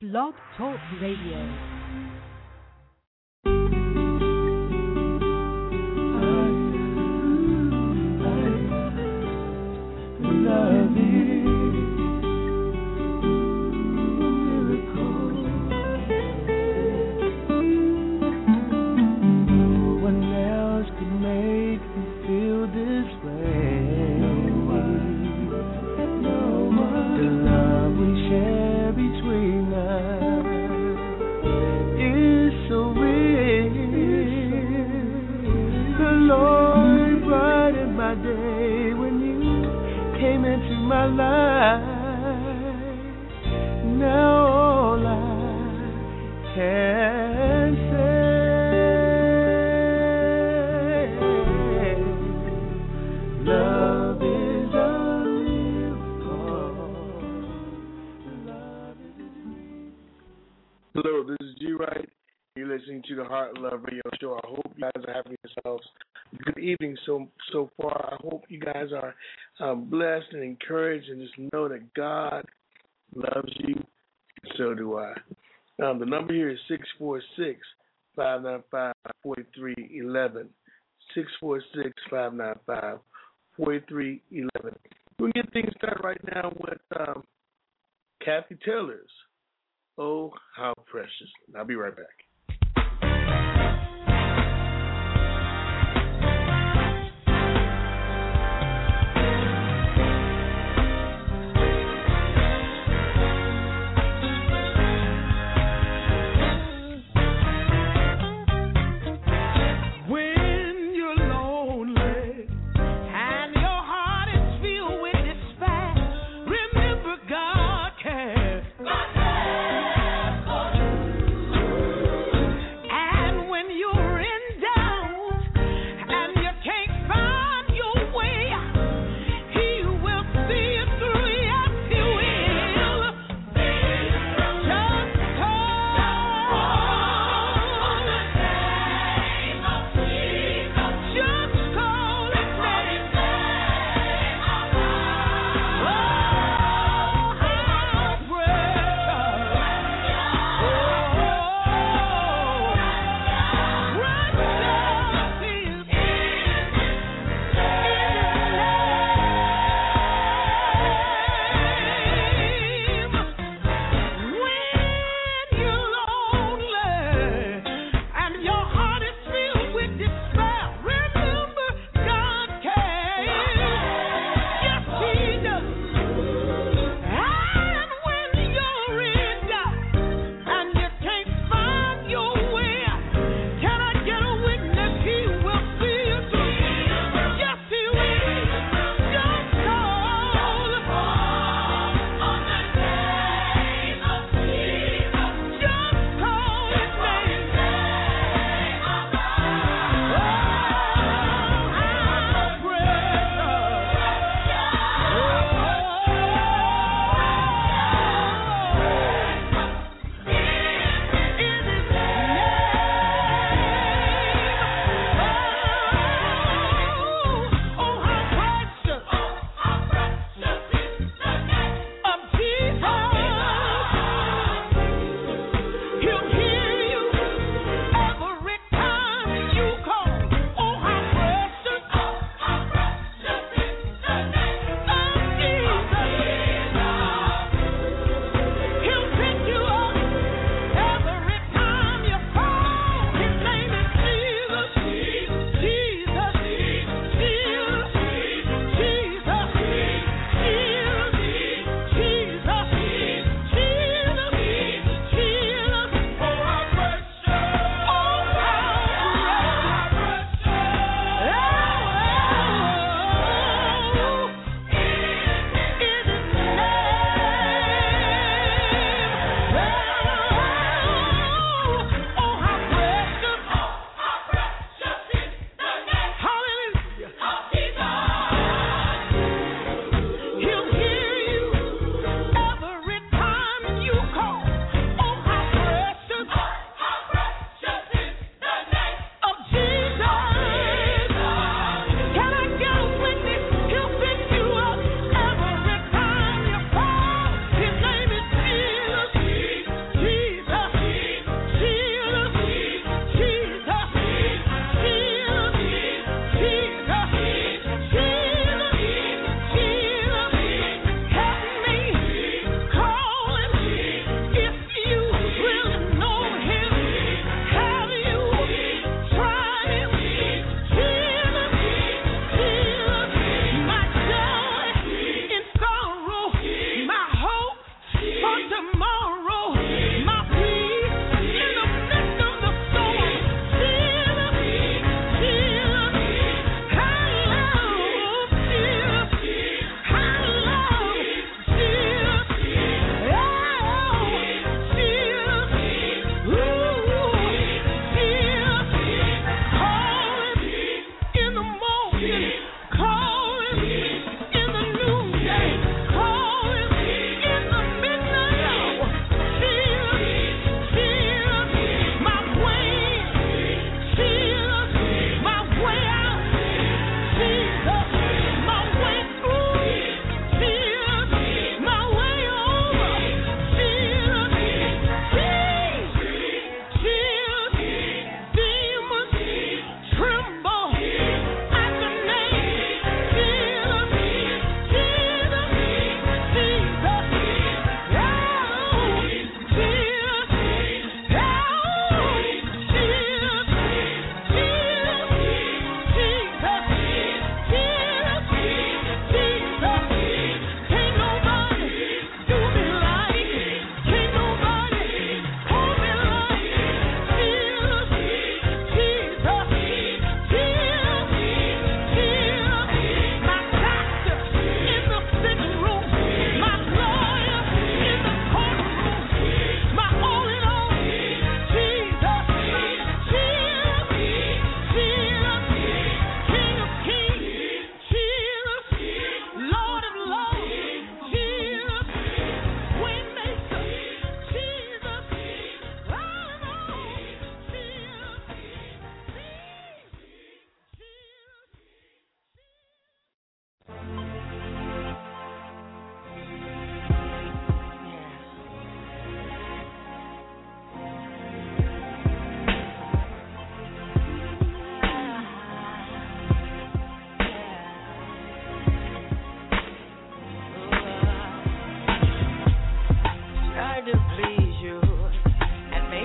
Blog Talk Radio. Hello, this is G Wright. You're listening to the Heart Love Radio Show. I hope you guys are having yourselves a good evening so far. I hope you guys are blessed and encouraged, and just know that God loves you, and so do I. The number here is 646-595-4311. 646-595-4311. We'll get things started right now with Kathy Taylor's Oh, How Precious. I'll be right back.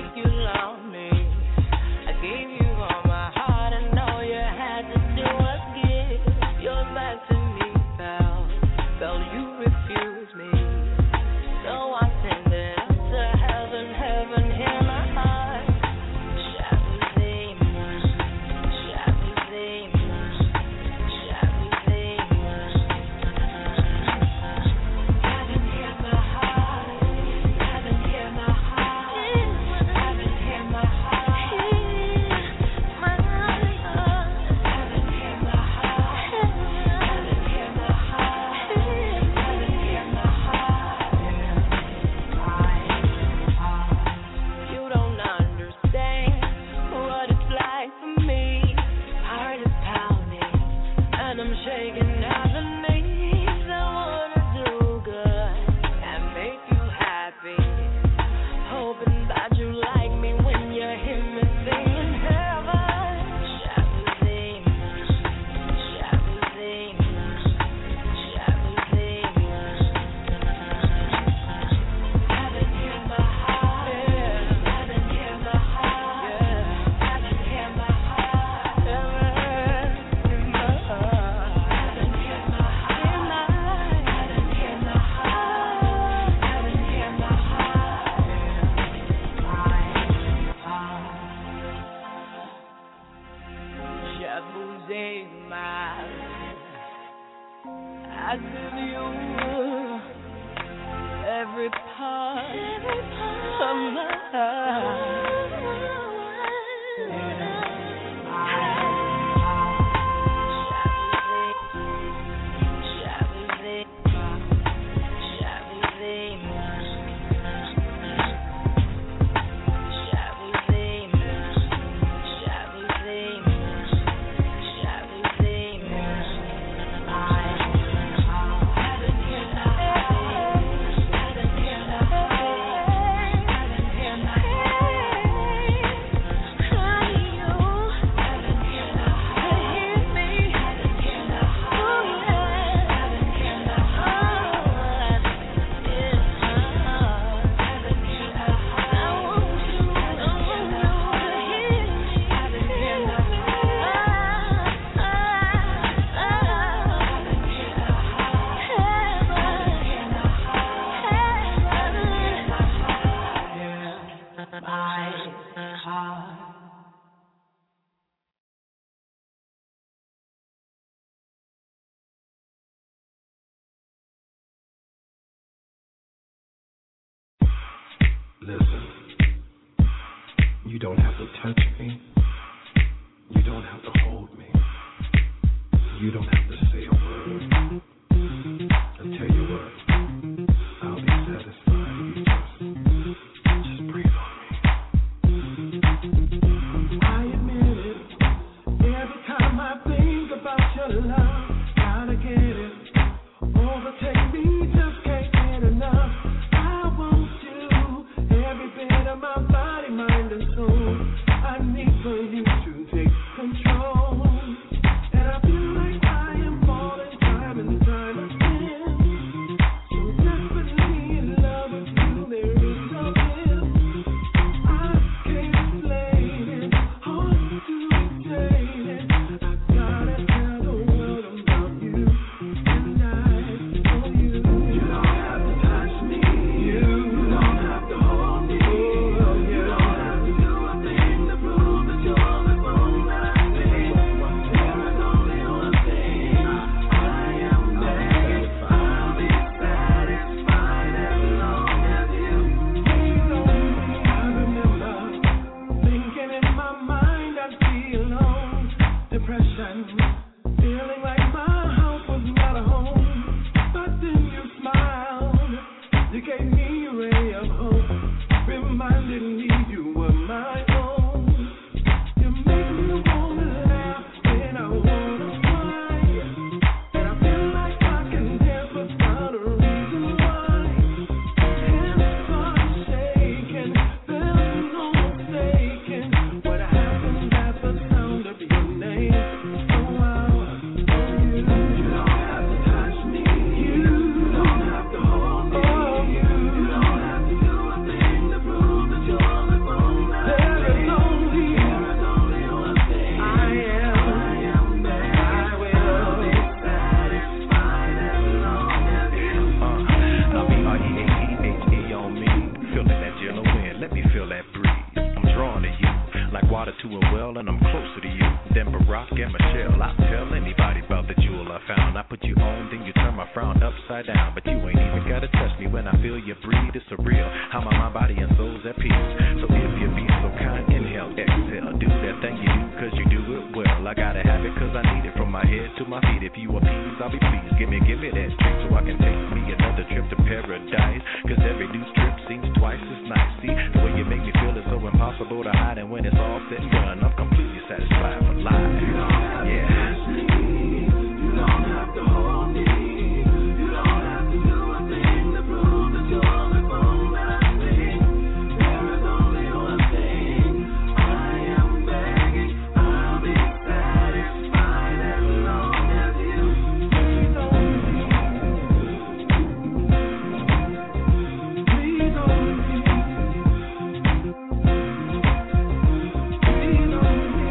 Listen, you don't have to touch me. You don't have to hold me. You don't have to say a word. I'll tell you what, I'll be satisfied if you just breathe on me. I admit it, every time I think about your love, gotta get it, overtake me, just can't get enough. I want you, every bit of my body, mind and soul. I need for you to take control. And I feel like I am falling time and time again. let me feel that breeze. I'm drawn to you, like water to a well, and I'm closer to you than Barack and Michelle. I'll tell anybody about the jewel I found. I put you on, then you turn my frown upside down. But you ain't even gotta touch me when I feel you breathe. It's surreal, how my mind, body, and soul's at peace. So if you be so kind, inhale, exhale, do that thing you do, cause you do it well. I gotta have it cause I need it, from my head to my feet. If you appease, I'll be pleased. Give me that treat so I can take me another trip to paradise. Cause every new trip seems twice as nice. See, the way you make me feel is so impossible to hide. And when it's all said and done, I'm completely satisfied for life. Yeah. You don't have to hold me. You don't have to do a thing to prove that you're the phone that I sing. There is only one thing I am begging. I'll be satisfied as long as you please on me. Please on me. Please on me.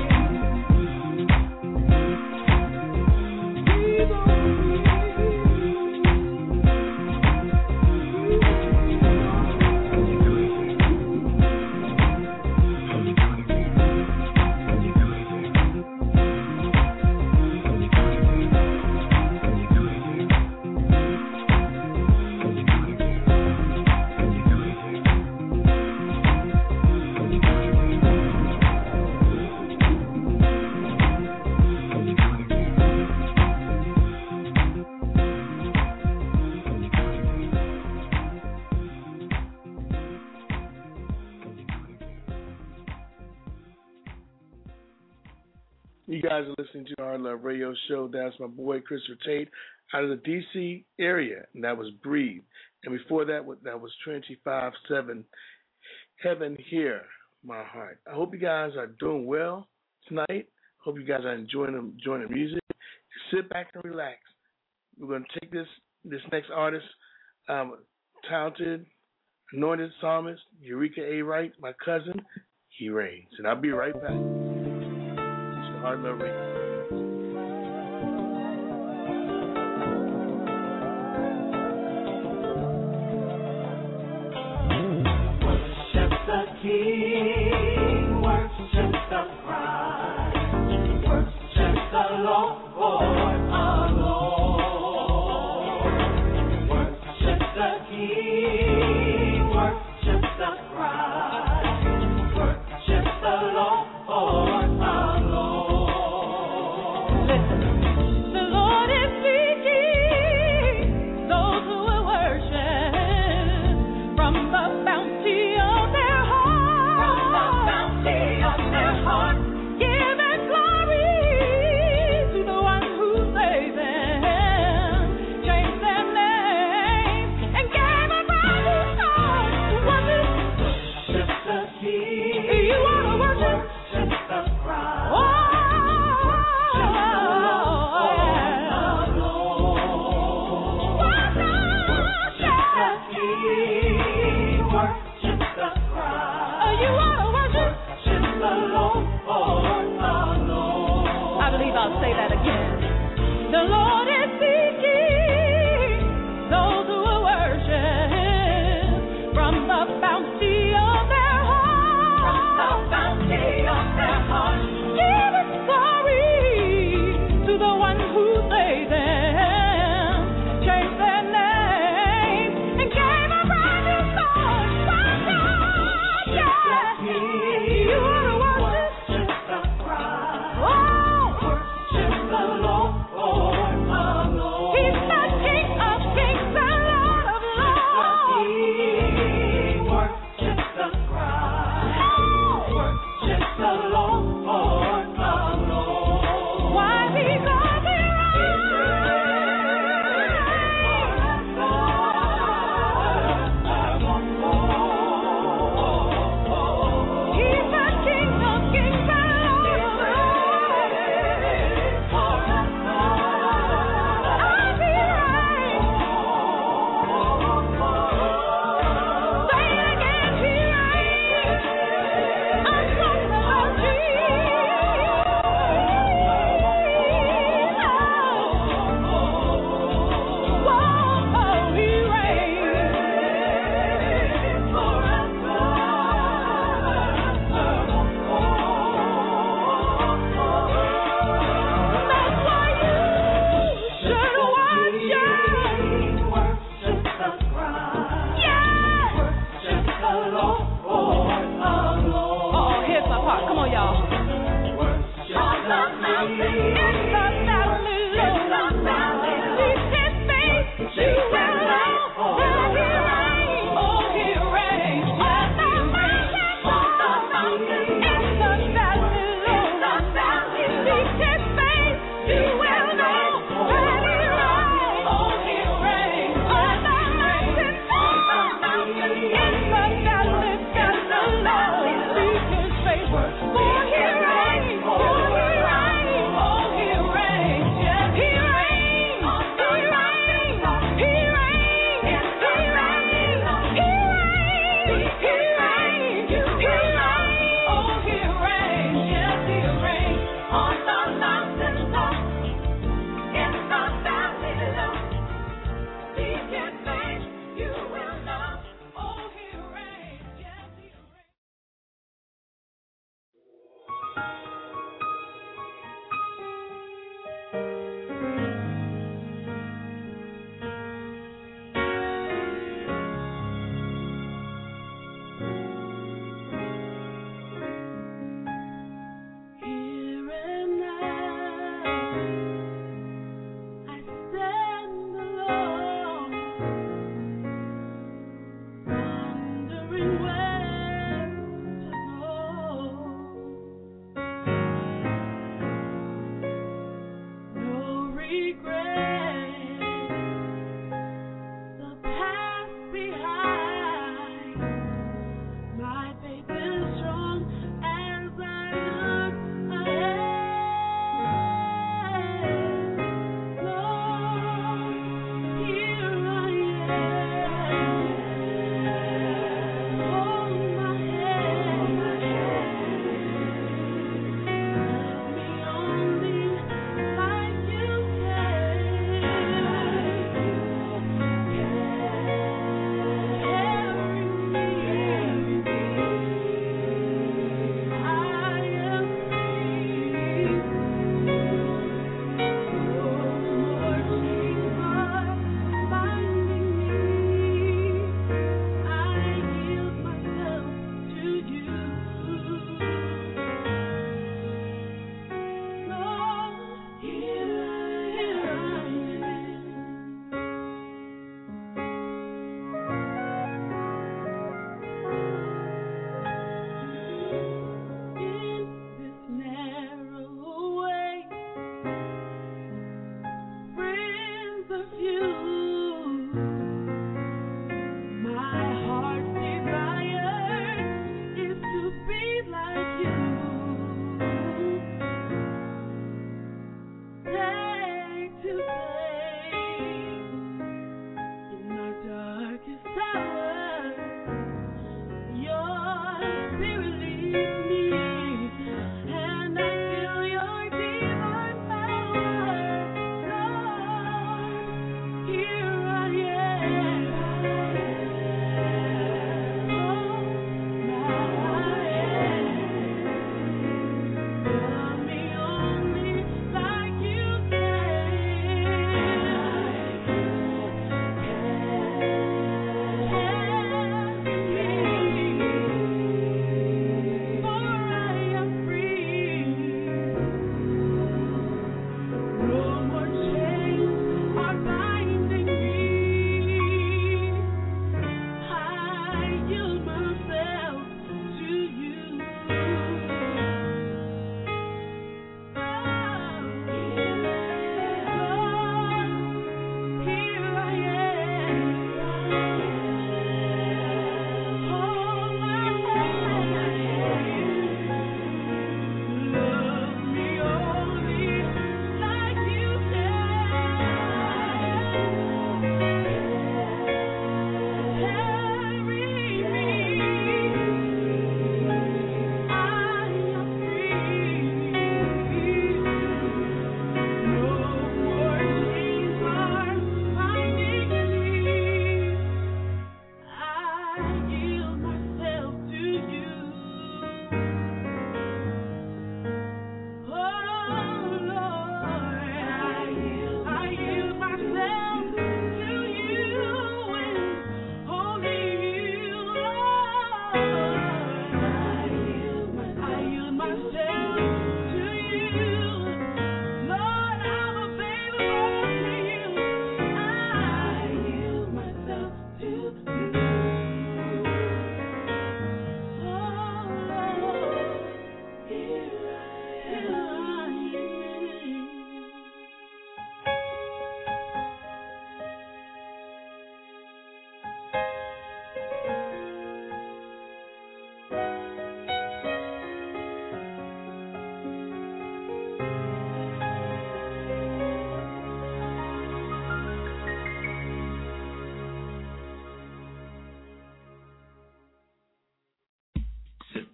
You guys are listening to our Love Radio Show. That's my boy Christopher Tate out of the D.C. area, and that was Breathe. And before that was Trinity 5-7, Heaven Hear My Heart. I hope you guys are doing well tonight. Hope you guys are enjoying the music. Sit back and relax. We're going to take this next artist, talented, anointed psalmist, Eureka A. Wright, my cousin. He reigns. And I'll be right back. Heart Love Radio. Worship the King, worship the Christ, worship the Lord alone. Worship the King, worship the Christ, worship the Lord alone. From the bounty of their heart. Here's my part. Come on, y'all. Valley.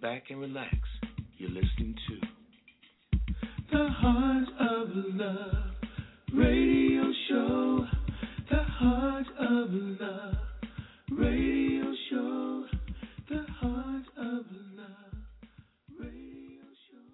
back and relax. You're listening to The Heart of Love Radio Show. The Heart of Love Radio Show. The Heart of Love Radio Show.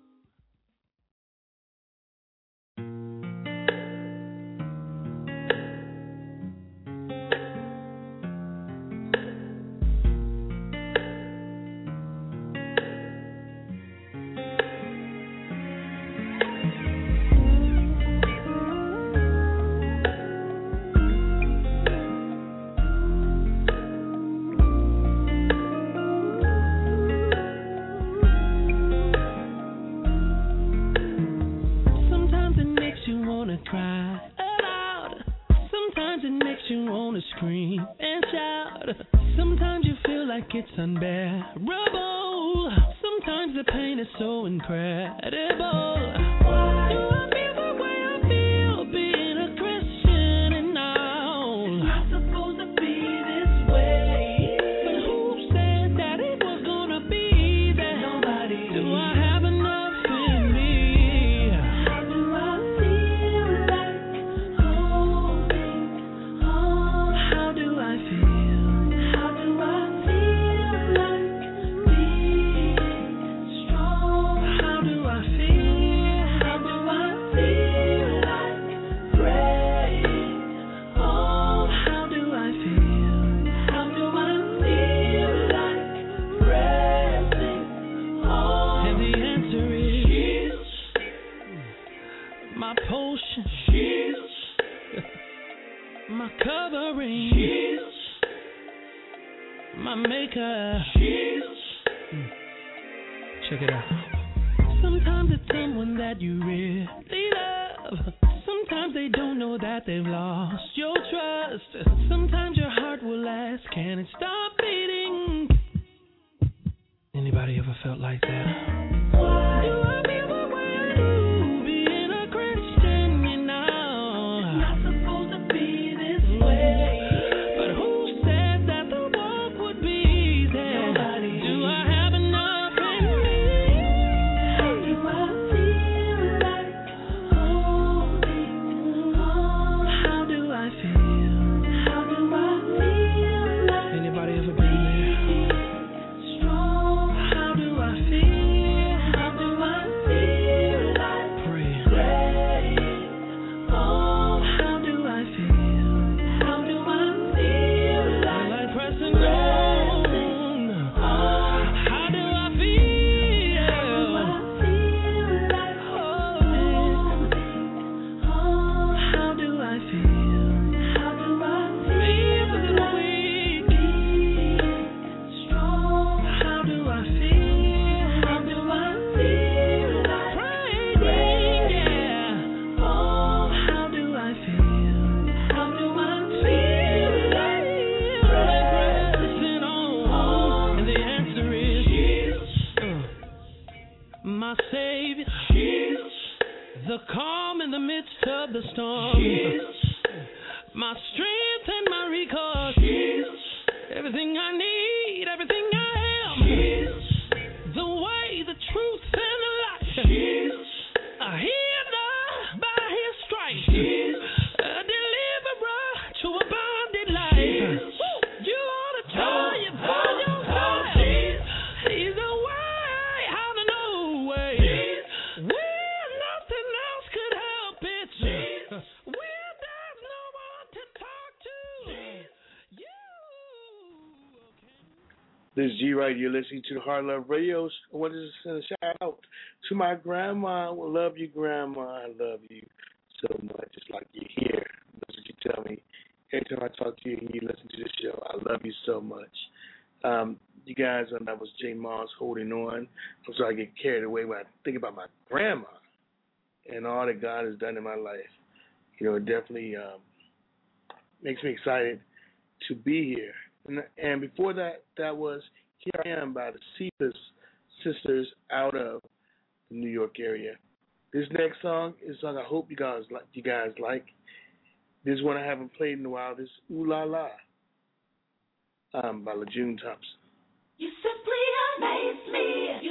Cry aloud. Sometimes it makes you want to scream and shout. Sometimes you feel like it's unbearable. Sometimes the pain is so incredible. Why do I feel the way I feel being a Christian and all? It's not supposed to be this way. But who said that it was gonna be that? Nobody. Do I have enough in me? How do I feel like holding on? How do I feel? How do I feel like being strong? How do I feel? How do I feel like praying? Oh, how do I feel? How do I feel like pressing on? And the answer is Jesus, my potion, Jesus, my covering, Jesus, my maker, Jesus. Check it out. Sometimes it's someone that you really love. Sometimes they don't know that they've lost your trust. Sometimes your heart will ask, can it stop beating? Anybody ever felt like that? Why do I feel the way I do being a Christian, you know? It's not supposed to be this way. But who said that the walk would be easy? Nobody. Do I have enough in me? How do I feel like holding on? How do I feel? How do I feel like anybody ever been there? Strong. How do I feel? How do I feel like praying? Oh, how do I feel? How do I feel like pressing on? How do I feel? How do I feel like holding? Oh, how do I feel? How do I feel weak? Strong. How do I feel? How do I feel like praying? Yeah. Oh, how do I feel? How do I feel like pressing on? And the answer is Jesus, my Savior, Jesus, the calm in the midst of the storm, Jesus, my strength and my recourse, Jesus, everything I need, everything I am, Jesus, the way, the truth, and the life, Jesus, a healer by His stripes, Jesus, a deliverer to a bonded life. Jesus. You ought to tell you by yourself, Jesus, He's the way out of no way. Jesus. When nothing else could help it, Jesus. When there's no one to talk to, Jesus. You can. This is G Right. You're listening to the Heart Love Radio. I wanted to send a shout out to my grandma. I love you, Grandma. I love you so much. It's like you're here. That's what you tell me every time I talk to you and you listen to the show. I love you so much. You guys, that was J. Moss, Holding On. I'm sorry I get carried away when I think about my grandma and all that God has done in my life. You know, it definitely makes me excited to be here. And before that, that was Here I Am by the Cephas Sisters out of the New York area. This next song is a song I hope you guys like. This one I haven't played in a while. This is Ooh La La by LaJune Thompson. You simply amaze me.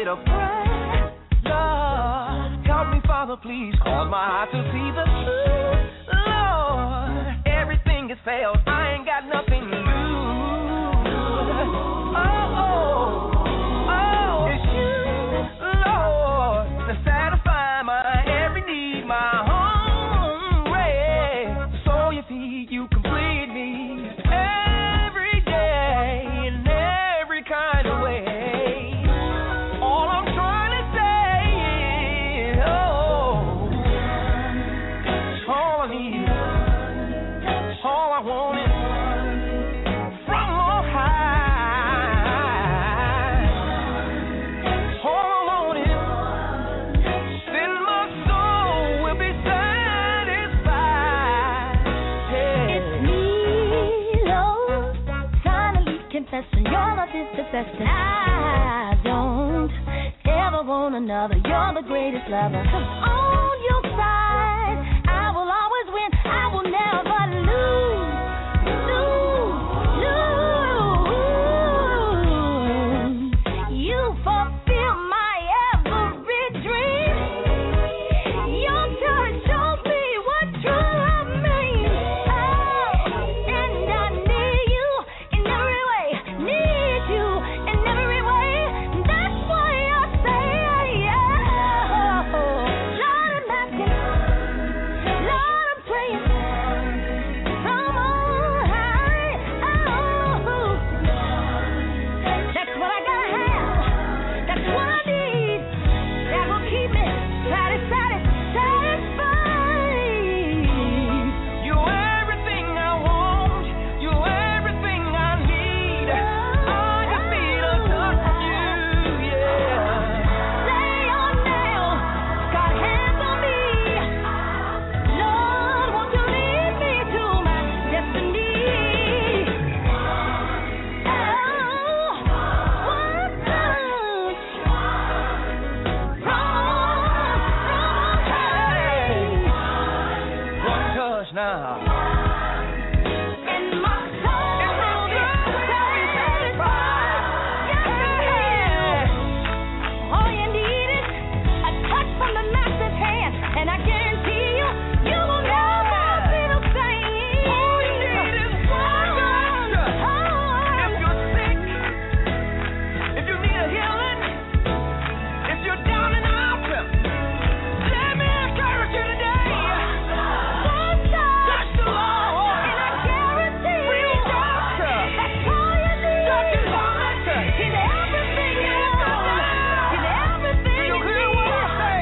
to pray. Lord, help me, Father, please. Cause my heart to see the truth. Lord, everything has failed. I ain't got nothing to lose. Oh, it's you, Lord, to satisfy my every need, my hunger. So you feed, you complete me every day in every kind of way. All I'm trying to say is, all I need, all I want is from on high. All I want is, then my soul will be satisfied. It's me, Lord, finally confessing your love is the best, and I don't ever want another. You're the greatest lover. 'Cause on your side, I will always win. I will never lose. You fulfill my every dream. Your touch shows me what true love means. Oh, and I need you in every way. Need you in every way. That's why I say, Lord, I'm asking, Lord, I'm praying. Come on high. Oh, that's what I gotta have. That's what I need. That will keep me satisfied. You're everything I want. You're everything I need. I just need a touch from you, yeah. Lay on down, got hands on me. Lord, won't you lead me to my destiny? Oh, one touch from One touch now. and my soul will be satisfied. Yeah. All you need is a touch from the master's hand, and I guarantee you, you will never be the same. All you need is one touch. If you're sick, if you need a healing, if you're down and out, let me encourage you today. Touch the Lord. And I guarantee you, that's all you need. Touch His heart. He's everything you want. He's everything You you hear need. what I say?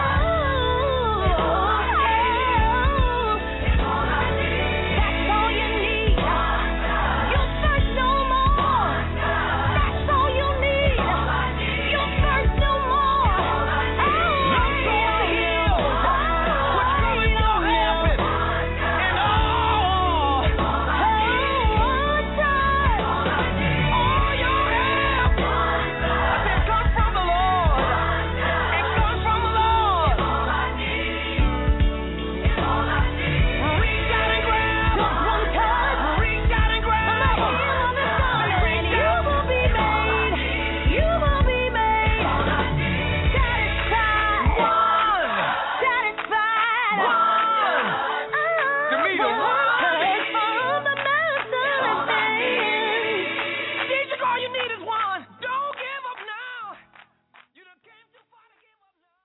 That's all you need. You'll thirst no more. That's all you need. You'll thirst no more. I'm so healed. What's coming will happen. And all your help. I said, come from the Lord. It comes from the Lord. Reach out and grab. Reach out and grab. And you will be made. You will be made. Satisfied. Satisfied. To me, the one From the master within. Jesus, all you need is one. Don't give up now. You done came too far to give up now.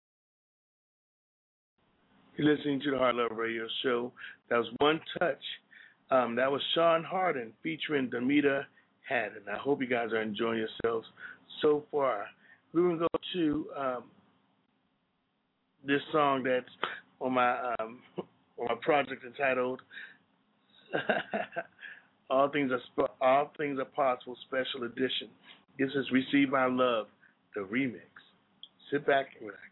You're listening to the Heart Love Radio Show. That was One Touch. That was Sean Harden featuring Damita Haddon. I hope you guys are enjoying yourselves so far. We're going to go to this song that's on my project entitled All Things Are Possible Special Edition. This is Receive My Love, the remix. Sit back and relax.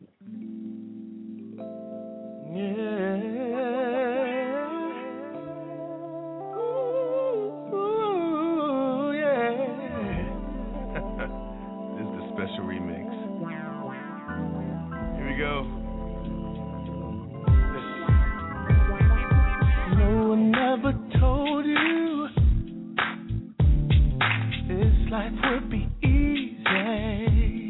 Ooh, yeah. This is the special remix. Here we go. No one ever told you this life would be easy.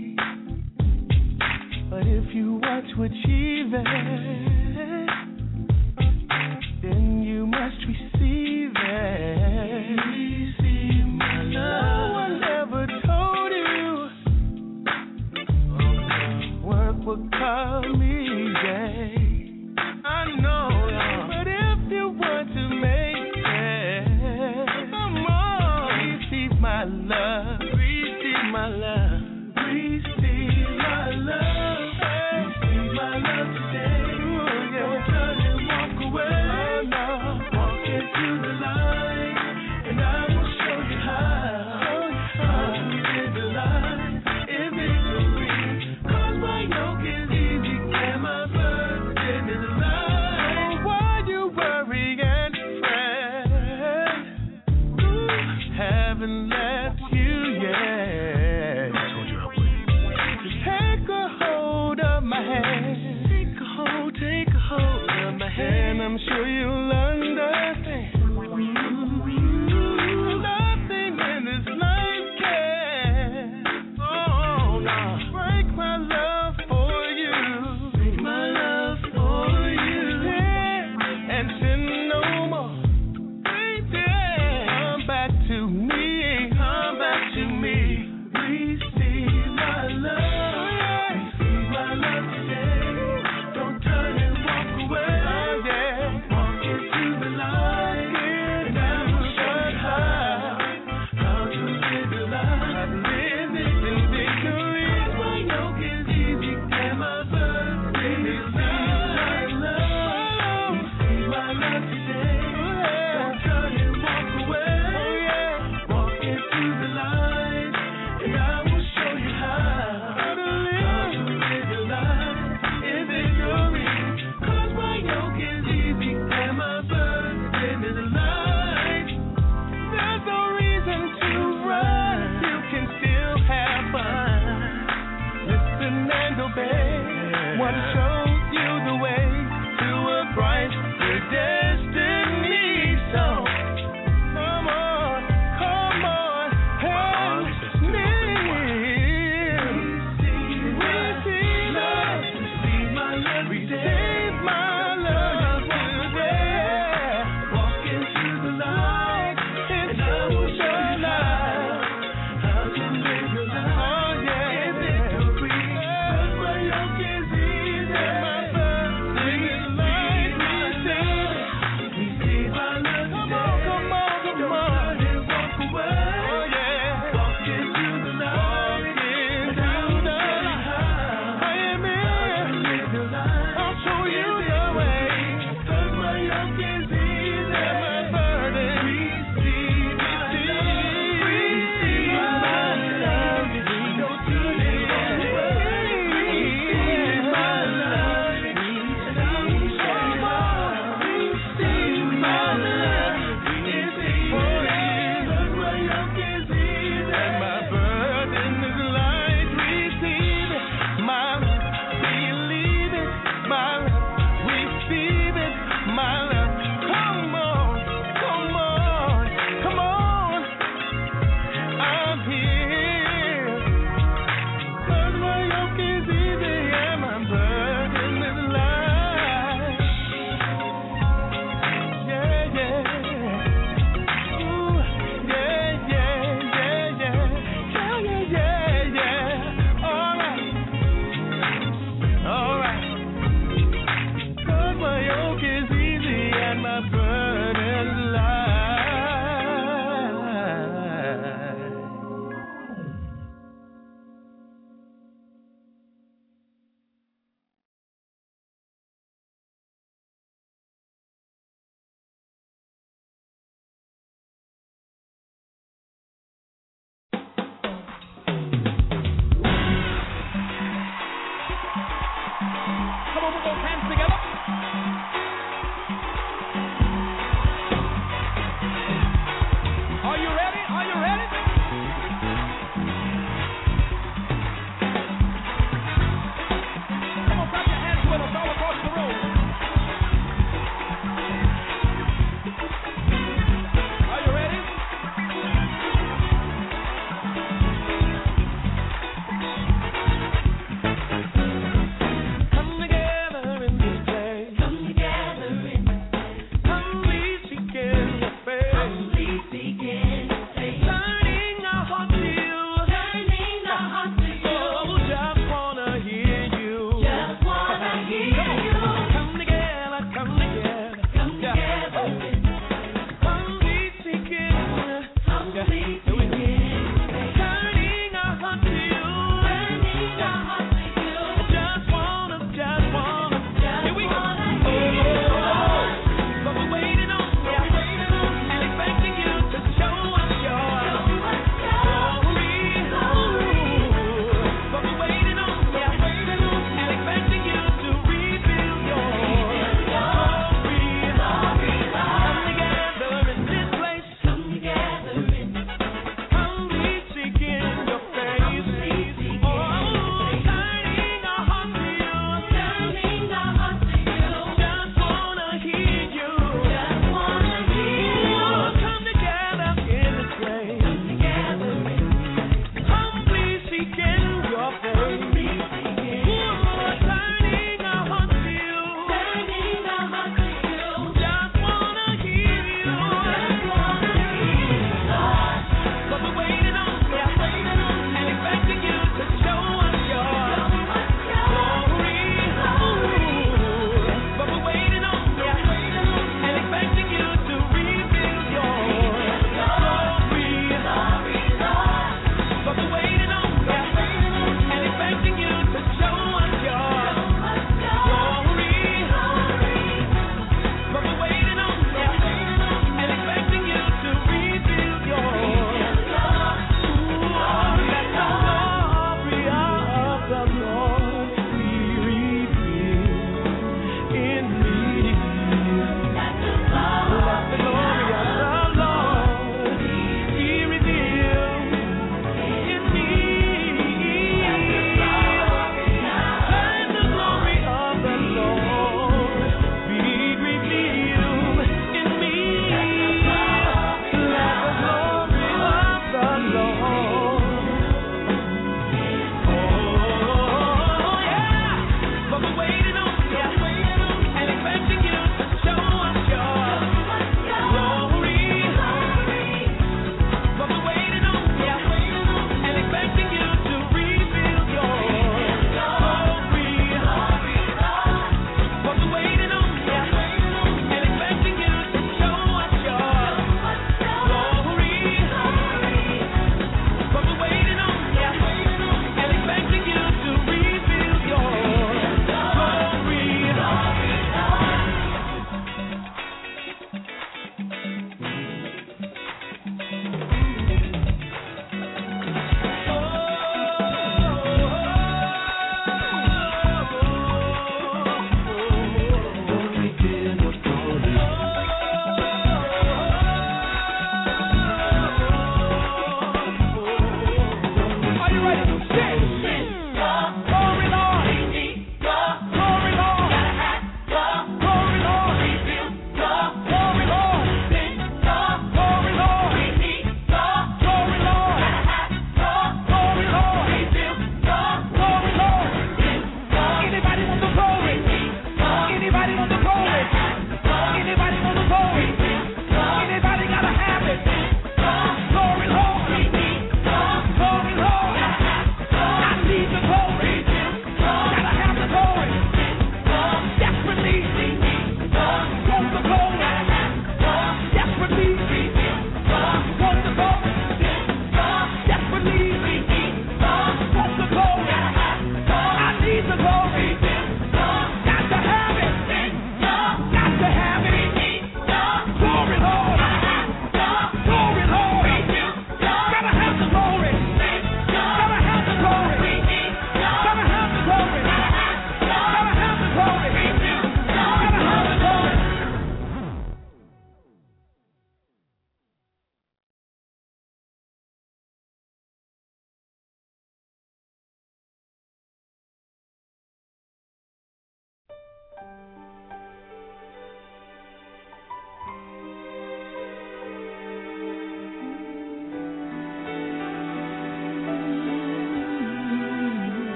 love. Receive my love. Receive my love. Receive my love today. Don't turn and walk away. No. Walk into the light, and I will show you how. You live the life in victory. 'Cause my yoke is easy and my burden is light. Why you worry and fret? Haven't left you yet. I told you I would. Just take a hold of my hand. Take a hold of my hand. I'm sure you'll understand. Nothing in this life can, oh no, break my love for you. Break my love for you. Yeah. And sin no more. Come back to me. Come back to me. Receive my love. Receive my love today. Don't turn and walk away. Walk into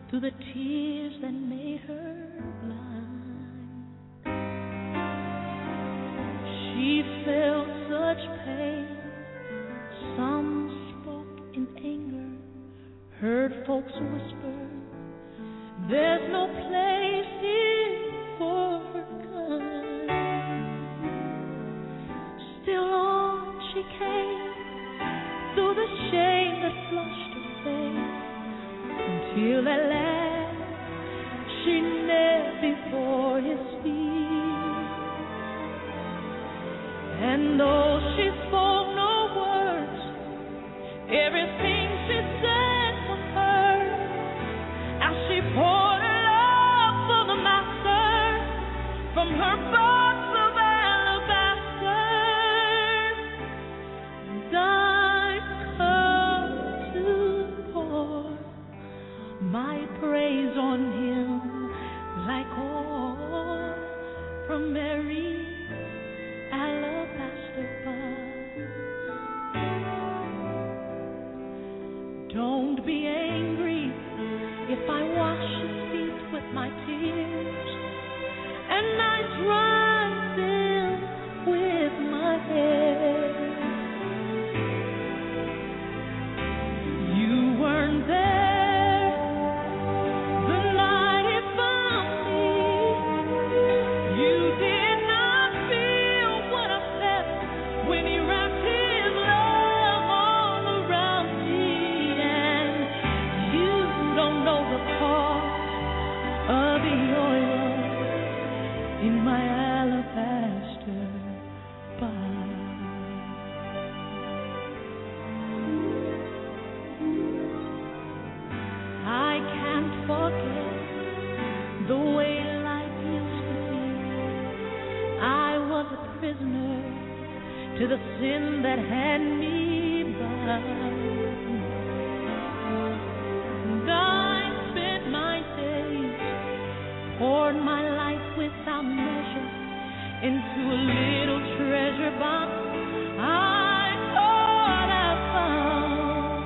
through the tears that made her blind. She felt such pain. Some spoke in anger, heard folks whisper, there's no place here for her kind. Still on she came, through the shame that flushed her face, until at last she knelt before his feet. And though she spoke no words, everything she said was heard, as she poured her love for the master from her box of alabaster. And I've come to pour my praise on him like oil from Mary's alabaster box. Don't be angry if I wash his feet with my tears and I dry them with my hair. You weren't there the night he found me. You did not feel what I felt when he wrapped his love all around me. And you don't know the cost of the oil in my alabaster box. I can't forget the way life used to be. I was a prisoner to the sin that had me bound. And I spent my days, poured my life without measure into a little treasure box I thought I found.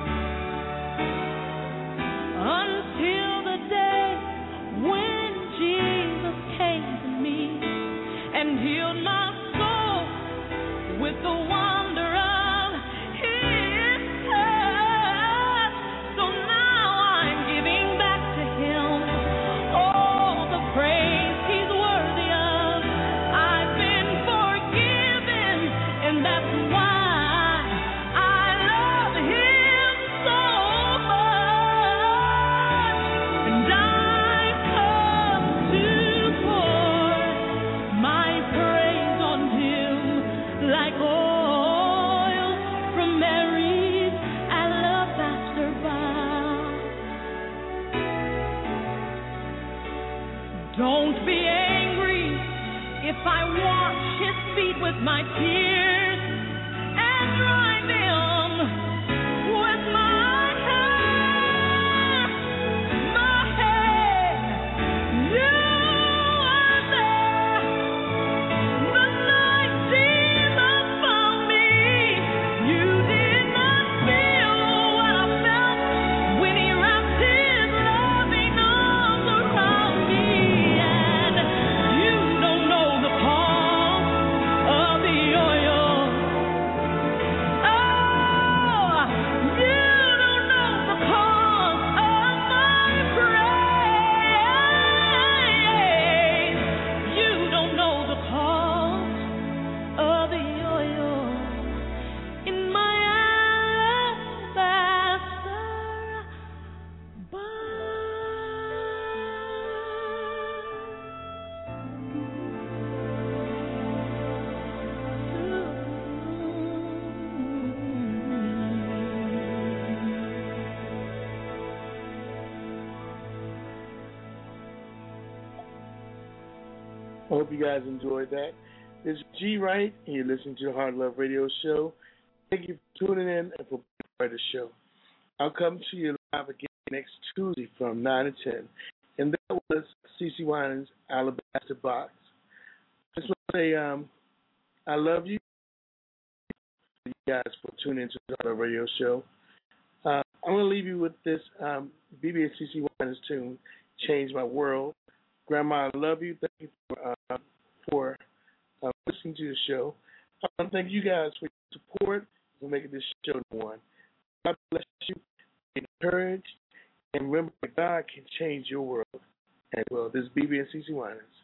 Until the day when Jesus came to me and healed my soul with the wonder of his touch. So now I'm giving back to him all the praise he's worthy of. I've been forgiven, and that's why I love him so much. And I've come to pour my praise on him like oil from Mary's alabaster box. Don't be angry if I wash his feet with my tears and dry them with my hair. My hair. You were there the night Jesus found me. You did not feel what I felt when he wrapped his loving arms around me. And you don't know the cost of the oil. Oh, you don't know the cost of my praise. You don't know the cost of the oil in my alabaster I hope you guys enjoyed that. This is G Wright, and you're listening to the Heart Love Radio Show. Thank you for tuning in and for being part of the show. I'll come to you live again next Tuesday from 9 to 10. And that was CeCe Winans' Alabaster Box. Just want to say I love you. Thank you guys for tuning into the Heart Love Radio Show. I'm going to leave you with this BB and CC Winans tune, Change My World. Grandma, I love you. Thank you for listening to the show. I want to thank you guys for your support for making this show one. God bless you. Be encouraged. And remember that God can change your world as well. This is BB and CC Winans.